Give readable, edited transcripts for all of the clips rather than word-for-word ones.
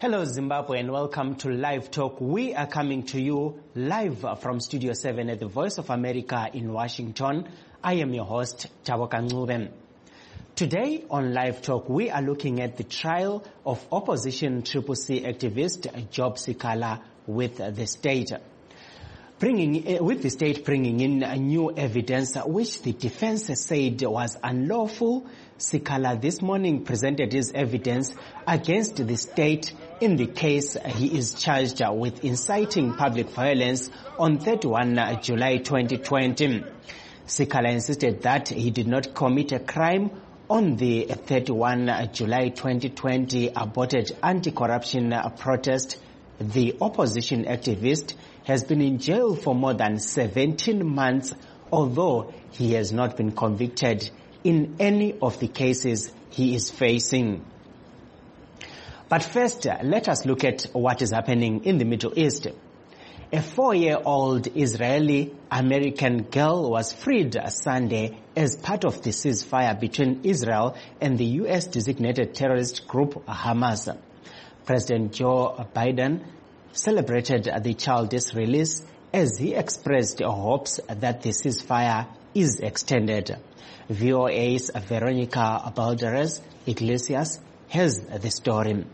Hello Zimbabwe and welcome to Live Talk. We are coming to you live from Studio 7 at the Voice of America in Washington. I am your host, Taboka Ncube. Today on Live Talk, we are looking at the trial of opposition CCC activist Job Sikhala with the state. With the state bringing in new evidence which the defense said was unlawful, Sikhala this morning presented his evidence against the state in the case he is charged with inciting public violence on 31 July 2020. Sikhala insisted that he did not commit a crime on the 31 July 2020 aborted anti-corruption protest. The opposition activist has been in jail for more than 17 months, although he has not been convicted in any of the cases he is facing. But first, let us look at what is happening in the Middle East. A 4-year-old Israeli-American girl was freed Sunday as part of the ceasefire between Israel and the U.S.-designated terrorist group Hamas. President Joe Biden celebrated the child's release as he expressed hopes that the ceasefire is extended. VOA's Veronica Balderas Iglesias has the story.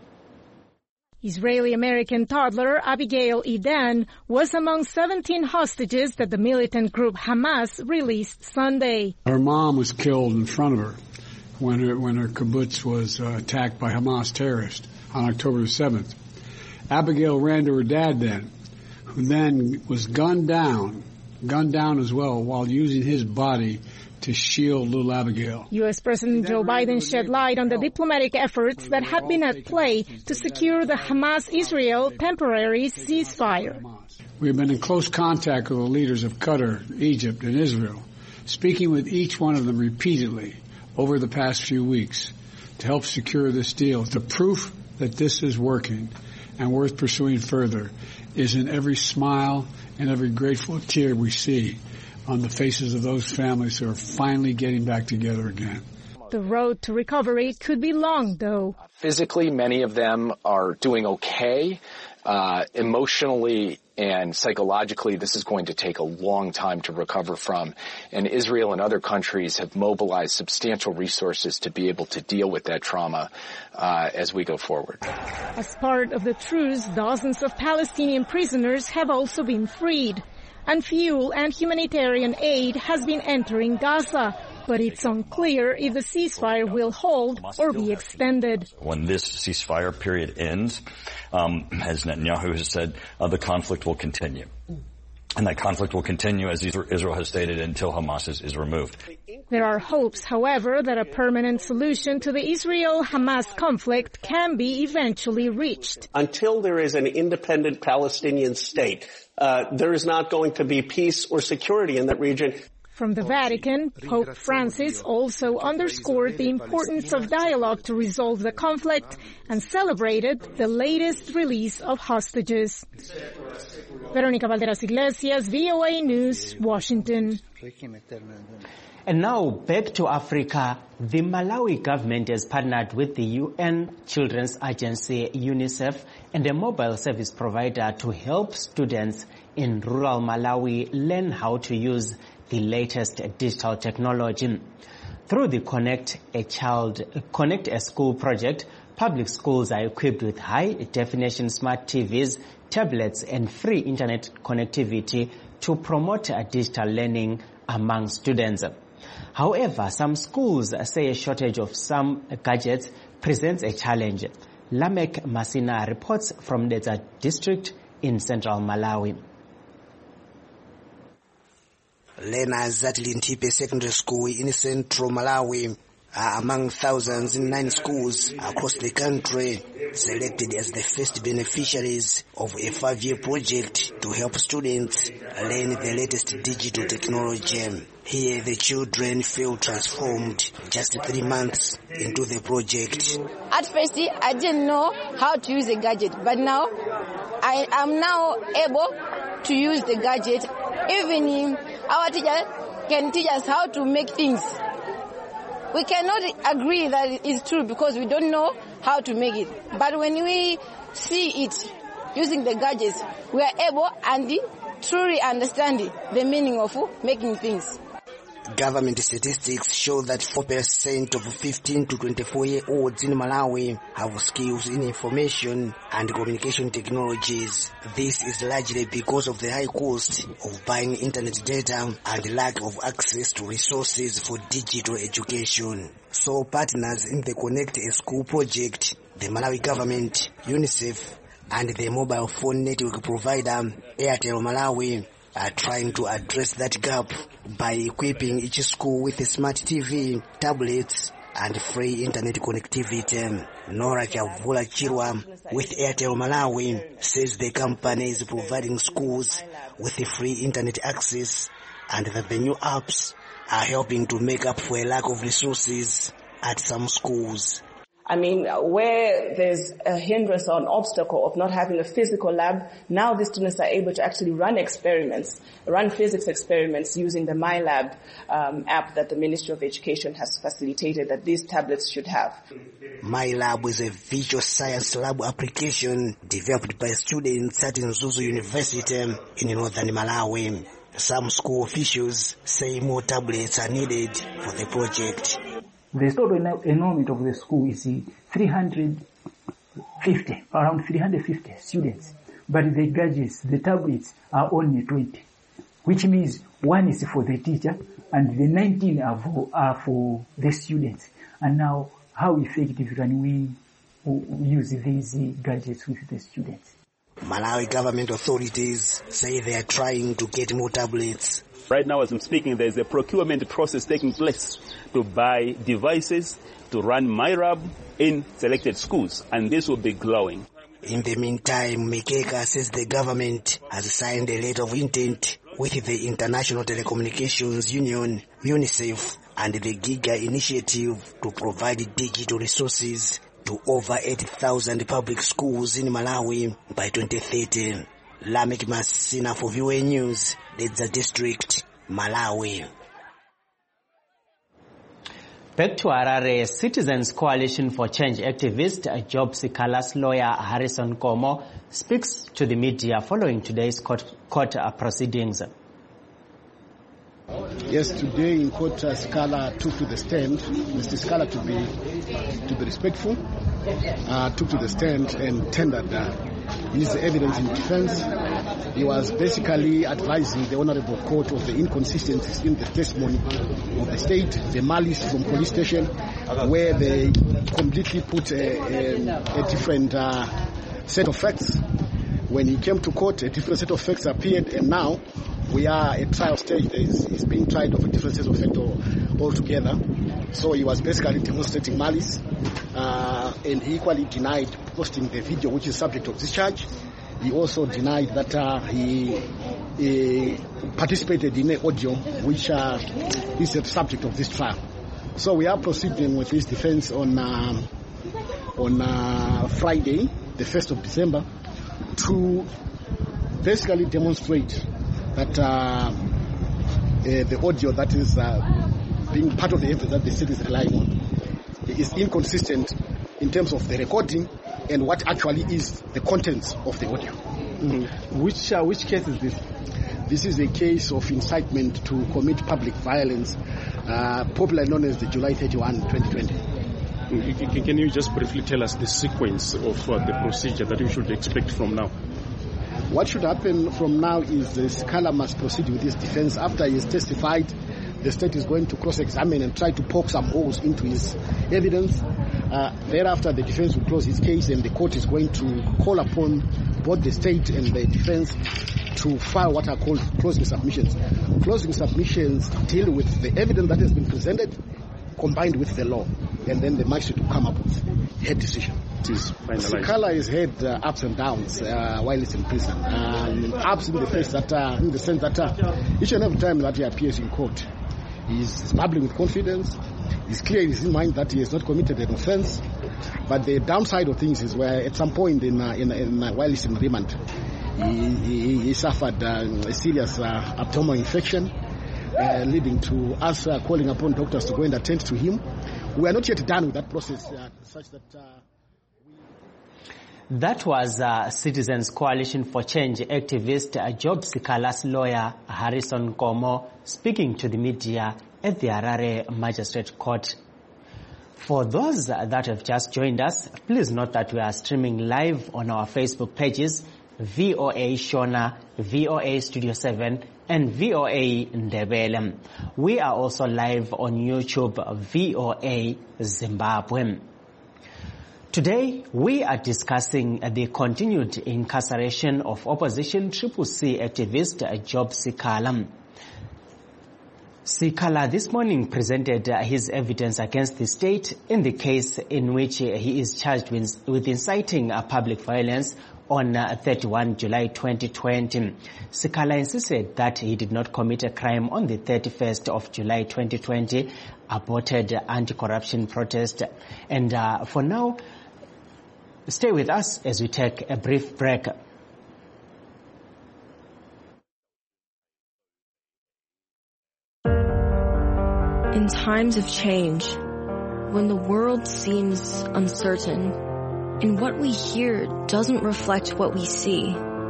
Israeli-American toddler Abigail Edan was among 17 hostages that the militant group Hamas released Sunday. Her mom was killed in front of her when her kibbutz was attacked by Hamas terrorists on October 7th. Abigail ran to her dad then, who then was gunned down as well while using his body to shield little Abigail. U.S. President Joe Biden shed light on the diplomatic efforts that have been at play to secure the Hamas-Israel temporary ceasefire. We have been in close contact with the leaders of Qatar, Egypt, and Israel, speaking with each one of them repeatedly over the past few weeks to help secure this deal. The proof that this is working and worth pursuing further is in every smile and every grateful tear we see on the faces of those families who are finally getting back together again. The road to recovery could be long, though. Physically, many of them are doing okay. Emotionally and psychologically, this is going to take a long time to recover from. And Israel and other countries have mobilized substantial resources to be able to deal with that trauma as we go forward. As part of the truce, dozens of Palestinian prisoners have also been freed. And fuel and humanitarian aid has been entering Gaza, but it's unclear if the ceasefire will hold or be extended. When this ceasefire period ends, as Netanyahu has said, the conflict will continue. And that conflict will continue, as Israel has stated, until Hamas is removed. There are hopes, however, that a permanent solution to the Israel-Hamas conflict can be eventually reached. Until there is an independent Palestinian state, there is not going to be peace or security in that region. From the Vatican, Pope Francis also underscored the importance of dialogue to resolve the conflict and celebrated the latest release of hostages. Veronica Balderas Iglesias, VOA News, Washington. And now back to Africa. The Malawi government has partnered with the UN Children's Agency, UNICEF, and a mobile service provider to help students in rural Malawi learn how to use the latest digital technology. Through the Connect a School project, public schools are equipped with high-definition smart TVs, tablets, and free internet connectivity to promote digital learning among students. However, some schools say a shortage of some gadgets presents a challenge. Lamek Masina reports from Dedza district in central Malawi. Learners at Lintipe Secondary School in central Malawi are among thousands in 9 schools across the country selected as the first beneficiaries of a 5-year project to help students learn the latest digital technology. Here the children feel transformed just 3 months into the project. At first I didn't know how to use the gadget, but now I am now able to use the gadget. Even our teacher can teach us how to make things. We cannot agree that it is true because we don't know how to make it. But when we see it using the gadgets, we are able and truly understand the meaning of making things. Government statistics show that 4% of 15 to 24-year-olds in Malawi have skills in information and communication technologies. This is largely because of the high cost of buying internet data and lack of access to resources for digital education. So partners in the Connect a School project, the Malawi government, UNICEF, and the mobile phone network provider Airtel Malawi are trying to address that gap by equipping each school with a smart TV, tablets, and free internet connectivity. Nora Chavula Chirwa with Airtel Malawi says the company is providing schools with a free internet access and that the new apps are helping to make up for a lack of resources at some schools. I mean, where there's a hindrance or an obstacle of not having a physical lab, now the students are able to actually run experiments, run physics experiments using the MyLab app that the Ministry of Education has facilitated that these tablets should have. MyLab is a visual science lab application developed by students at Nzuzu University in northern Malawi. Some school officials say more tablets are needed for the project. The total enrollment of the school is 350, around 350 students. But the gadgets, the tablets are only 20, which means one is for the teacher and the 19 are for the students. And now, how effective can we use these gadgets with the students? Malawi government authorities say they are trying to get more tablets. Right now, as I'm speaking, there's a procurement process taking place to buy devices to run MyLab in selected schools, and this will be growing. In the meantime, Mikeka says the government has signed a letter of intent with the International Telecommunications Union, UNICEF, and the GIGA initiative to provide digital resources to over 80,000 public schools in Malawi by 2030. Lamek Masina for VOA News, Dedza District, Malawi. Back to Harare, Citizens Coalition for Change activist Job Sikala's lawyer Harrison Komo speaks to the media following today's court proceedings. Yes, today in court, Sikala took to the stand. Mr. Sikala, to be respectful, took to the stand and tendered his evidence in defense. He was basically advising the Honorable Court of the inconsistencies in the testimony of the state, the malice from police station, where they completely put a different set of facts. When he came to court, a different set of facts appeared, and now we are at trial stage. He's being tried of a different set of facts altogether. So he was basically demonstrating malice, and he equally denied posting the video which is subject of this charge. He also denied that he participated in an audio which is the subject of this trial. So we are proceeding with his defense on Friday, the 1st of December, to basically demonstrate that the audio that is being part of the evidence that the state is relying on is inconsistent in terms of the recording and what actually is the contents of the audio. Mm-hmm. Which case is this? This is a case of incitement to commit public violence, popularly known as the July 31, 2020. Can you just briefly tell us the sequence of the procedure that we should expect from now? What should happen from now is the Sikala must proceed with his defense. After he has testified, the state is going to cross-examine and try to poke some holes into his evidence. Thereafter, the defense will close his case, and the court is going to call upon both the state and the defense to file what are called closing submissions. Closing submissions deal with the evidence that has been presented combined with the law, and then the magistrate will come up with a decision. Sikala has had ups and downs while he's in prison. Ups in the sense that each and every time that he appears in court, he's bubbling with confidence. It's clear in his mind that he has not committed an offense. But the downside of things is where at some point while he's in remand, he suffered a serious abdominal infection, leading to us calling upon doctors to go and attend to him. We are not yet done with that process, such that That was Citizens Coalition for Change activist Job Sikala's lawyer Harrison Komo speaking to the media at the Harare Magistrate Court. For those that have just joined us, please note that we are streaming live on our Facebook pages, VOA Shona, VOA Studio 7, and VOA Ndebele. We are also live on YouTube, VOA Zimbabwe. Today, we are discussing the continued incarceration of opposition CCC activist Job Sikala. Sikala this morning presented his evidence against the state in the case in which he is charged with inciting public violence on 31 July 2020. Sikala insisted that he did not commit a crime on the 31st of July 2020, aborted anti-corruption protest. And for now, stay with us as we take a brief break. In times of change, when the world seems uncertain, and what we hear doesn't reflect what we see,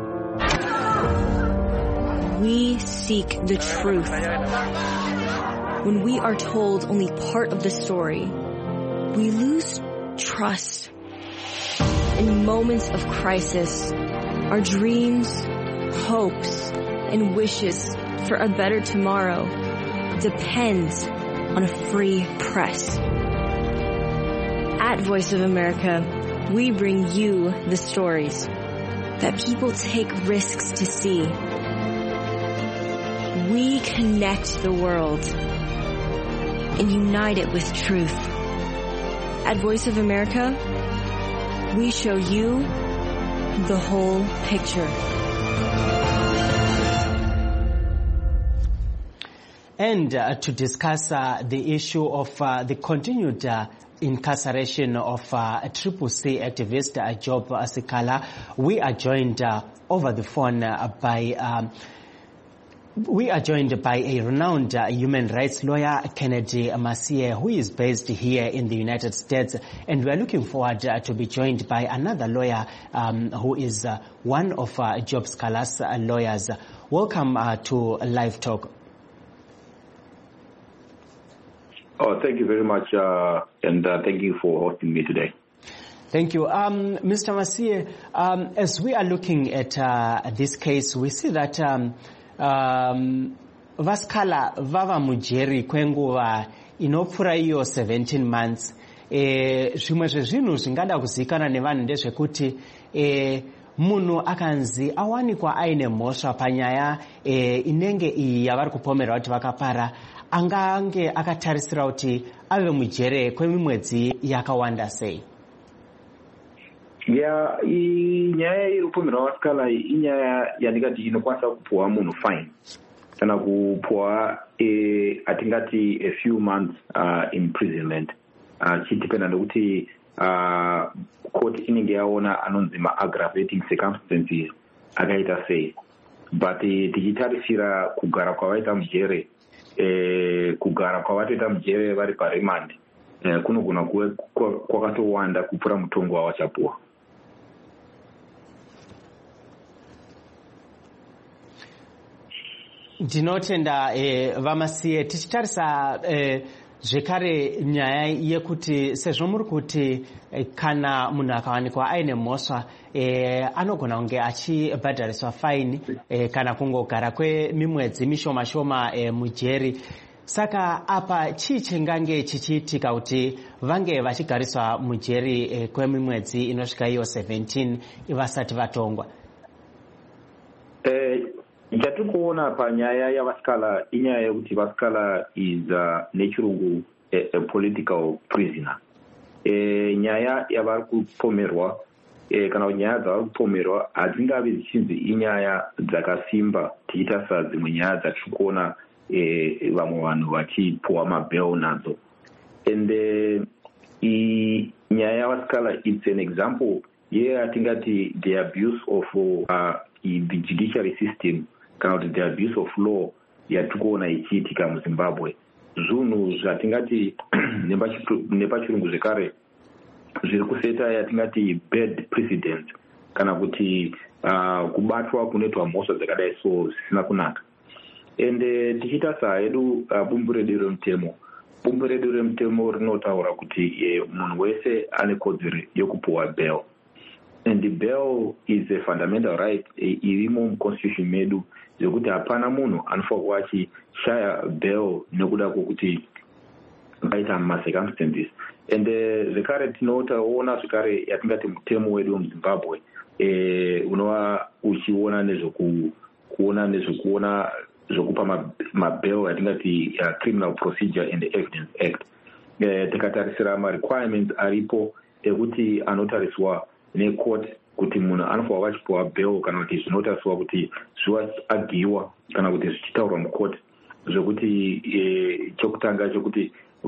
we seek the truth. When we are told only part of the story, we lose trust. In moments of crisis, our dreams, hopes, and wishes for a better tomorrow depends on a free press. At Voice of America, we bring you the stories that people take risks to see. We connect the world and unite it with truth. At Voice of America, we show you the whole picture. And to discuss the issue of the continued incarceration of CCC activist Job Sikala, we are joined over the phone by a renowned human rights lawyer, Kennedy Masie, who is based here in the United States. And we are looking forward to be joined by another lawyer who is one of Job Sikala's lawyers. Welcome to Live Talk. Oh, thank you very much, and thank you for hosting me today. Thank you. Mr. Masie, as we are looking at this case, we see that Vaskala vava mujeri kwenguva inopfura iyo 17 months. Zvimwe zvezvinhu zvingada kuzikanwa nevanhu ndezvekuti munhu akanzi awanikwa aine mhosva panyaya inenge iyi yavari kupomerwa kuti vakapara, angange akatarisira kuti ave mujere kwemimwedzi yakawanda sei? Inyaya inopomerwa Vaskala inyaya yandikati inokwanisa kupuwa munhu fine kana kupuwa atingati a few months imprisonment chidependa nekuti court inenge yaona anonzi ma-aggravating circumstances akaita sei. But tichitarisira kugara kwavaita mujere, kugara kwavatoita mujere vari paremand kunogona kuve kwakatowanda kupfuura mutongo wavachapuwa. Ndinotenda Vamasiye, tichitarisa zvekare nyaya yekuti sezvo muri kuti kana munhu akawanikwa aine mhosva anogona kunge achibhadhariswa faini kana kungogara kwemimwedzi mishoma shoma mujeri. Saka apa chii chingange chichiitika kuti vange vachigariswa mujeri kwemimwedzi inosvika iyo 17 vasati vatongwa? Chatiri kuona panyaya yaVaskala inyaya yekuti Vaskala is nechirungu a political prisoner. Nyaya yavari kupomerwa kana nyaya dzavari kupomerwa hadzingavi dzichinzi inyaya dzakasimba tichitarisa dzimwe nyaya dzatiri kuona vamwe vanhu vachipuwa mabail nadzo. And nyaya yaVaskala, it's an example yeyatingati the abuse of the judiciary system kana kuti the abuse of law yatiri kuona ichiitika muZimbabwe. Zvinhu zvatingati nepachirungu zvekare zviri kuseta yatingati bad precedent kana kuti kubatwa kunoitwa mhosva dzakadai so zvisina kunaka. Ende tichiita sahedu bumbu redu remutemo rinotaura kuti munhu wese ane kodzero yokupuwa bail. And the bail is a fundamental right irimo muconstitution medu zvekuti hapana munhu anofanira kuva achishaya bail nekuda kwokuti paita macircumstances. And zvekare tinoona zvekare yatingati mutemo wedu wemuzimbabwe unova uchiona nezvekuona zvokupa mabail yatingati Criminal Procedure and Evidence Act. Tikatarisira ma-requirements aripo ekuti anotariswa necourt kuti munhu anofanira vachipuwa bail kana kuti zvinotariswa kuti zviagiwa kana kuti zvichitaurwa mucourt zvokuti chokutanga chokuti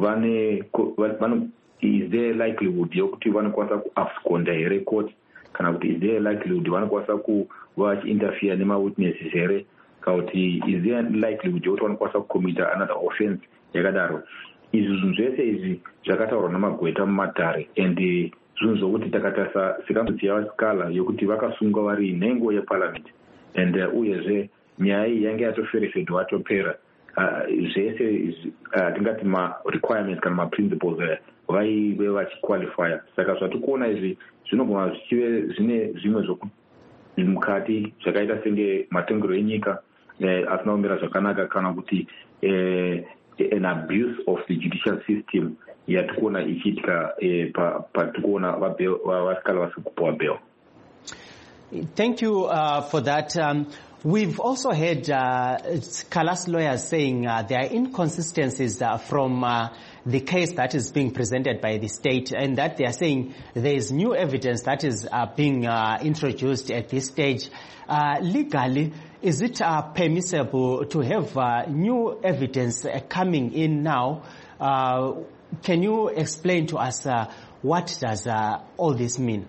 is there likelihood yokuti vanokwanisa kuabsconda here court kana kuti is there likelihood vanokwanisa kuva vachiinterfere nema-witnesses here kana kuti is there likelihood yokuti vanokwanisa kucommita another offense yakadaro. Izvi zvinhu zvese izvi zvakataurwa namagweta mumatare and zvinhu zvokuti takatarisa sikamutsi yavasikala yokuti vakasungwa vari nhengo yeparliament and uyezve nyaya iyi yange yatoferefedwa atopera. Zvese tingati ma-requirements kana ma-principles vaive vachiqualifya. Saka zvatikuona izvi zvinogona zvichive zvine zvimwe mukati zvakaita senge matengero enyika asina kumira zvakanaka kana kuti an abuse of the judicial system yatikuona ichiitika patikuona vasikala vasiri kupuwa bail. Thank you for that. We've also heard Kala's lawyers saying there are inconsistencies from the case that is being presented by the state, and that they are saying there is new evidence that is being introduced at this stage. Legally, is it permissible to have new evidence coming in now? Can you explain to us what does all this mean?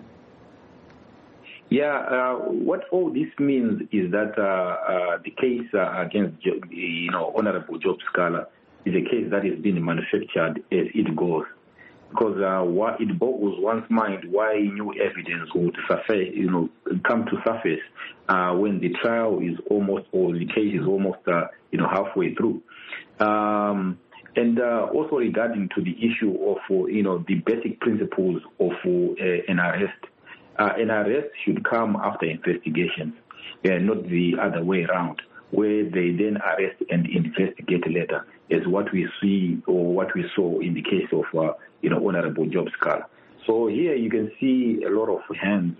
Yeah, what all this means is that the case against, Honorable Job Scala is a case that is being manufactured as it goes. Because it boggles one's mind why new evidence would surface, come to surface when the trial is almost, or the case is almost, halfway through. And also regarding to the issue of, the basic principles of an arrest. An arrest should come after investigations, not the other way around, where they then arrest and investigate later, as what we see or what we saw in the case of, Honorable Job Scala. So here you can see a lot of hands,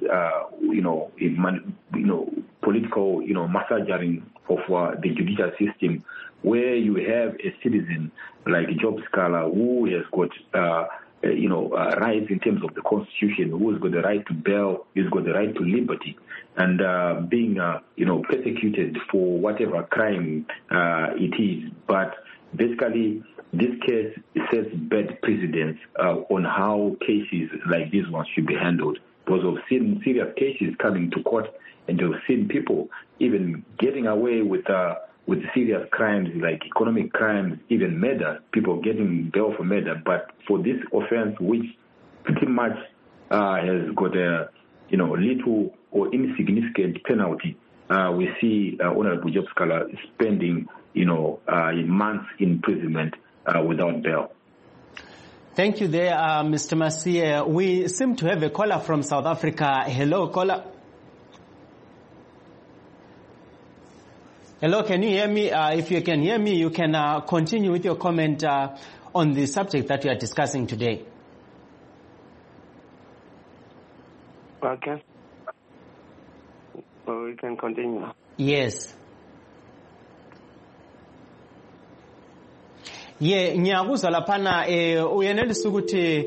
political, massaging of the judicial system, where you have a citizen like Job Scala who has got, rights in terms of the Constitution, who's got the right to bail, who's got the right to liberty, and being, persecuted for whatever crime it is. But basically, this case sets bad precedents on how cases like this one should be handled. Because we've seen serious cases coming to court, and we've seen people even getting away with serious crimes like economic crimes, even murder, people getting bail for murder. But for this offense, which pretty much has got a little or insignificant penalty, we see Honorable Job Scala spending months in imprisonment without bail. Thank you there, Mr. Masie. We seem to have a caller from South Africa. Hello, caller. Hello, can you hear me? If you can hear me, you can continue with your comment on the subject that we are discussing today. Okay. So we can continue. Yes. Ngiyakuzwa laphana uyenelisa ukuthi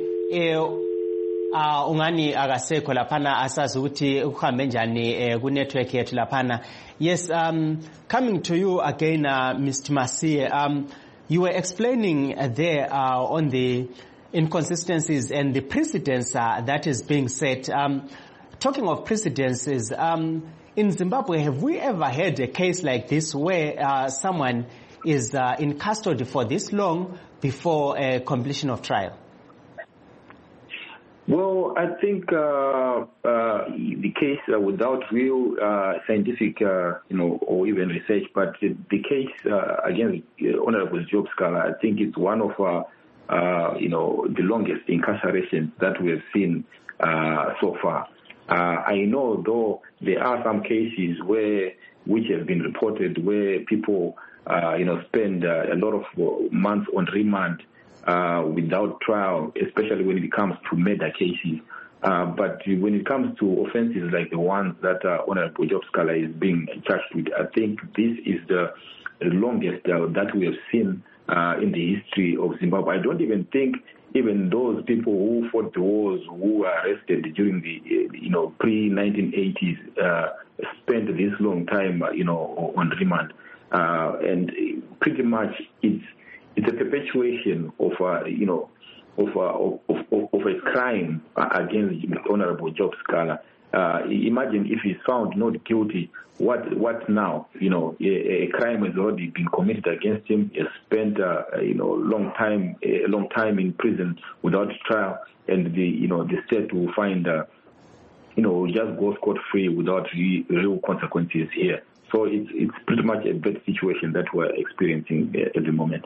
ungani akasekho laphana asazi ukuthi ukuhambe njani ku network yethu laphana. Yes, coming to you again, Mr. Masie, you were explaining there on the inconsistencies and the precedents that is being set. Talking of precedences, in Zimbabwe, have we ever had a case like this where someone is in custody for this long before completion of trial? Well, I think the case without real scientific, or even research, but the case against Honorable Job Scholar, I think it's one of the longest incarcerations that we have seen so far. I know, though, there are some cases which have been reported where people, spend a lot of months on remand without trial, especially when it comes to murder cases. But when it comes to offenses like the ones that Honorable Job Scholar is being charged with, I think this is the longest that we have seen in the history of Zimbabwe. I don't even think even those people who fought the wars, who were arrested during the pre-1980s, spent this long time on remand, and pretty much it's a perpetuation of a crime against Honorable Job Scholar. Imagine if he's found not guilty. What now? A crime has already been committed against him. He has spent a long time in prison without trial, and the state will find just go scot free without real consequences here. So it's pretty much a bad situation that we're experiencing at the moment.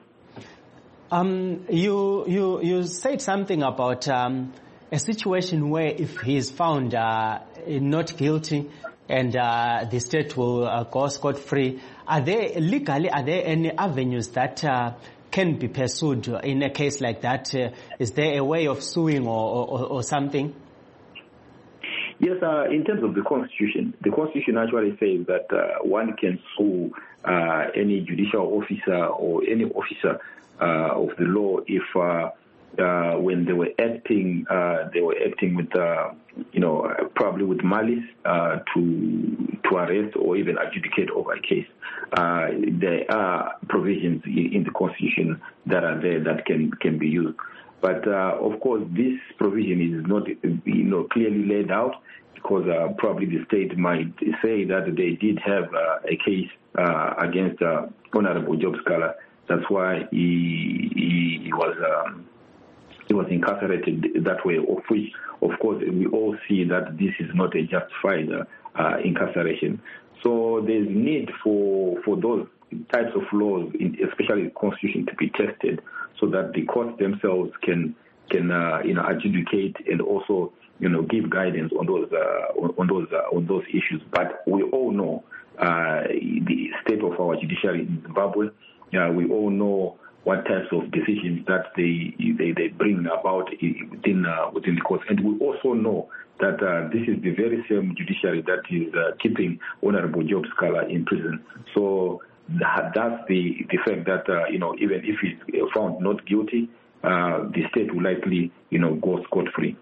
You said something about a situation where if he is found not guilty and the state will go scot-free, are there any avenues that can be pursued in a case like that? Is there a way of suing or something? Yes, in terms of the Constitution actually says that one can sue any judicial officer or any officer of the law if when they were acting with probably with malice to arrest or even adjudicate over a case. There are provisions in the Constitution that are there that can be used. But of course, this provision is not clearly laid out, because probably the state might say that they did have a case against Honorable Job Scholar. That's why he was incarcerated that way, of which, of course, we all see that this is not a justified incarceration. So there's need for those types of laws, especially the Constitution, to be tested, so that the courts themselves can adjudicate and also give guidance on those issues. But we all know the state of our judiciary in Zimbabwe. We all know what types of decisions that they bring about within the courts, and we also know that this is the very same judiciary that is keeping Honorable Job Scholar in prison. So that's the fact that even if he's found not guilty, the state will likely go scot-free.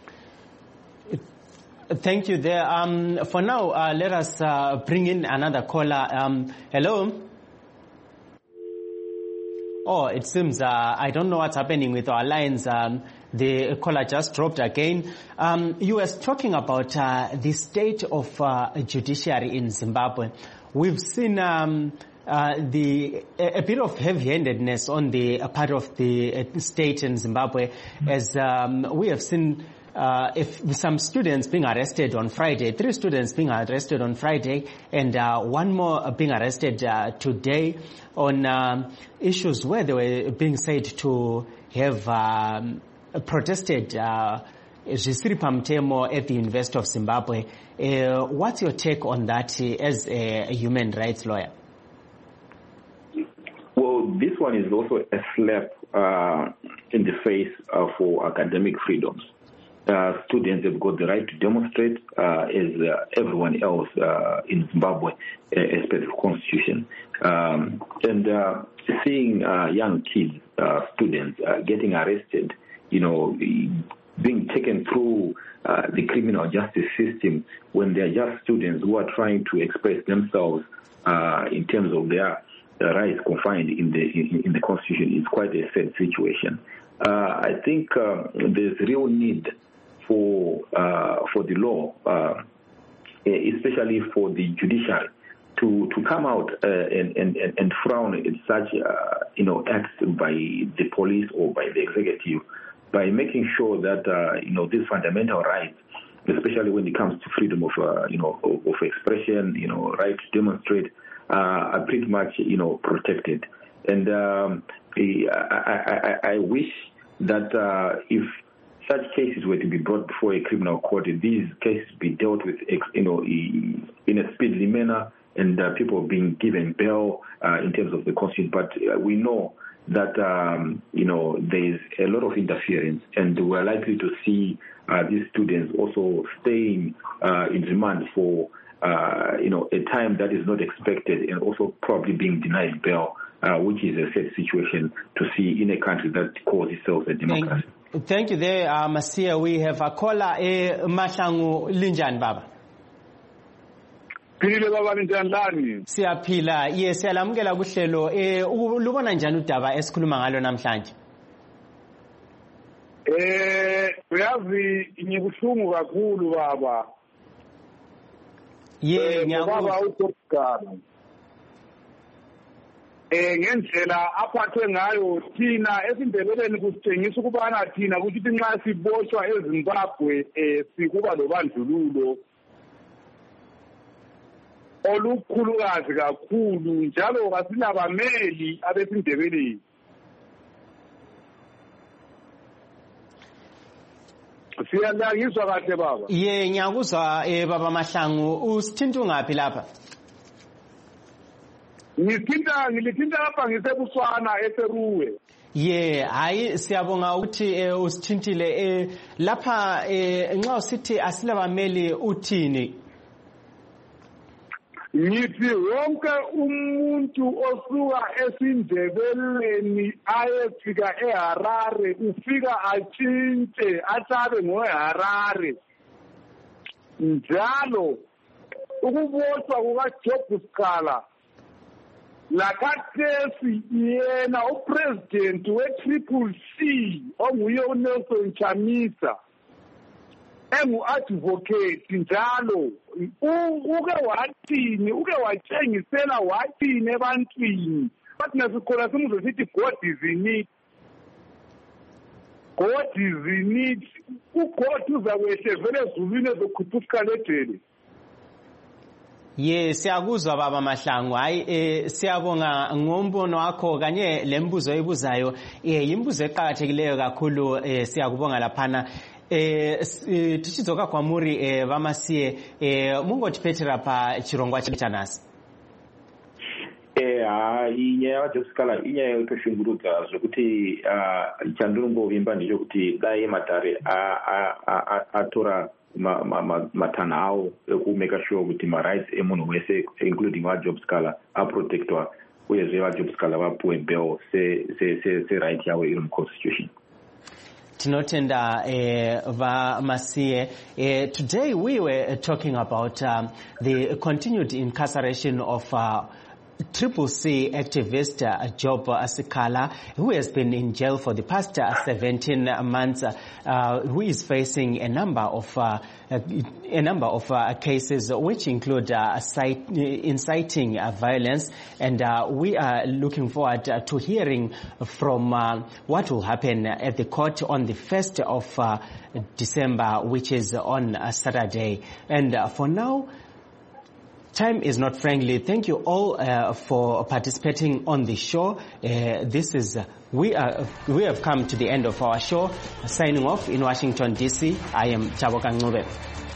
Thank you there. For now, let us bring in another caller. Hello. Oh, it seems I don't know what's happening with our lines. The caller just dropped again. You were talking about the state of judiciary in Zimbabwe. We've seen a bit of heavy-handedness on the part of the state in Zimbabwe, as we have seen some students being arrested on Friday, 3 students being arrested on Friday, and one more being arrested today on issues where they were being said to have protested Zvisiri Pamutemo at the University of Zimbabwe. What's your take on that as a human rights lawyer? Well, this one is also a slap in the face for academic freedoms. Students have got the right to demonstrate as everyone else in Zimbabwe as per the Constitution. And seeing young kids, students, getting arrested, being taken through the criminal justice system when they're just students who are trying to express themselves in terms of their rights confined in the Constitution is quite a sad situation. I think there's real need for the law, especially for the judiciary, to come out and frown at such acts by the police or by the executive by making sure that, these fundamental rights, especially when it comes to freedom of, of expression, right to demonstrate, are pretty much, protected. And I wish that if such cases were to be brought before a criminal court, these cases be dealt with, in a speedily manner, and people being given bail in terms of the constitution. But we know that there is a lot of interference, and we're likely to see these students also staying in remand for a time that is not expected, and also probably being denied bail, which is a sad situation to see in a country that calls itself a democracy. Thank you there, Masia. We have a caller, Mahlangu Linjan Baba. Phile baba ninjani? Siyaphila. Yes, siyalamukela kuhlelo. Ulubona njani udaba esikhuluma ngalo namhlanje? Uyazi ngikuhlungu kakhulu baba. Baba uTokana. Ngendlela aphathwe ngayo thina esindebeleni kusitshengisa ukubana thina ukuthi nxa siboshwa eZimbabwe sikuba lobandlululo olukhulukazi kakhulu, njalo kasilabameli abesindebeleni. Siyalangiswa kahle baba. Ngiyakuzwa baba Mahlangu, usithinta ungaphi lapha? Ngilithinta lapha ngiseButswana eSeruwe. Hayi siyabonga ukuthi usithintile lapha nxa usithi asilabameli uthini? Ngithi wonke umuntu osuka esindebeleni ayefika eHarare ufika atshintshe ahlabe ngoHarare. Njalo ukuboshwa kukaJob Sikala lakathesi yena upresident we-CCC onguye uNelson Chamisa engu-advocate njalo uke watshengisela wathini ebantwini bathi nasikhona simuzwe sithi God is in it. God is in it. uGod uzakwehle vele ezulwini ezokhuphuka ledele. Siyakuzwa baba Mahlangu. Hayi siyabonga ngombono wakho kanye lembuzo ebuzayo. Imbuzo eqhakathekileyo kakhulu, siyakubonga laphana. Tichizoka kwa muri vamasiye mungothi Petra pa chirongwa chanasi. Inyaya yaJob Sikala inyaya yokushungurudza zvokuti chandinombovimba ndechekuti dai Matare atora matana awo ekumeka sure kuti marights emunhu wese including vaJob Sikala aprotectwa uyezve vaJob Sikala vapuwe bail se right yavo iri muconstitution. Tinotenda Masiye. Today we were talking about the continued incarceration of CCC activist Job Sikala, who has been in jail for the past 17 months, who is facing a number of cases which include inciting violence, and we are looking forward to hearing from what will happen at the court on the 1st of December, which is on Saturday. And for now, time is not friendly. Thank you all for participating on the show. We have come to the end of our show. Signing off in Washington, D.C., I am Thaboka Ncube.